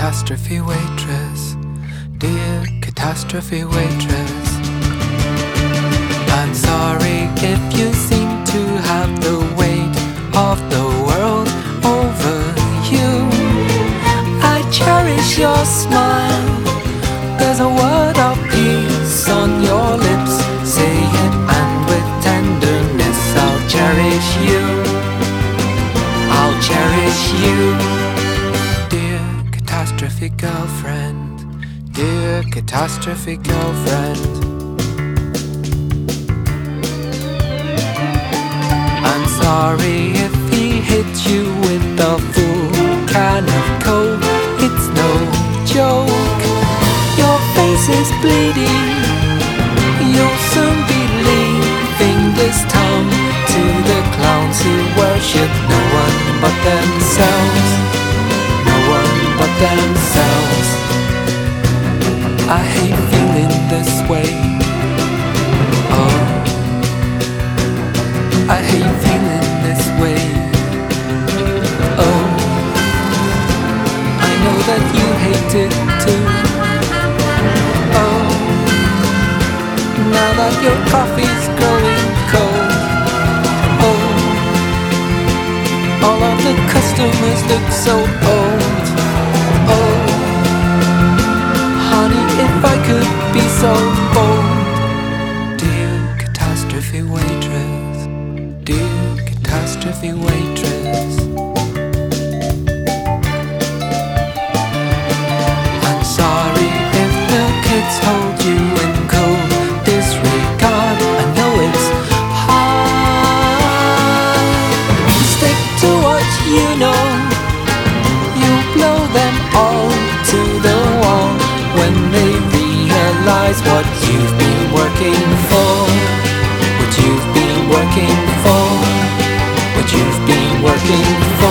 catastrophe waitress, dear catastrophe waitress. I'm sorry if you seem to have the weight of the world over you. I cherish your smile, there's a word of peace on your lips. Say it and with tenderness I'll cherish you, I'll cherish you. Dear catastrophe girlfriend, dear catastrophe girlfriend. I'm sorry if he hit you with a full can of Coke. It's no joke. Your face is bleeding. You'll soon be leaving this town to the clowns who worship no one but themselves, no one but themselves. I hate feeling this way. Oh, I hate feeling this way. Oh, I know that you hate it too. Oh, now that your coffee's growing cold. Oh, all of the customers look so old. Oh, honey, if I could be so bold. Dear catastrophe waitress, dear catastrophe waitress. I'm sorry if the kids hold you in cold disregard. I know it's hard. Stick to what you know. You blow them all to the wall when they realize what you've been working for, what you've been working for, what you've been working for.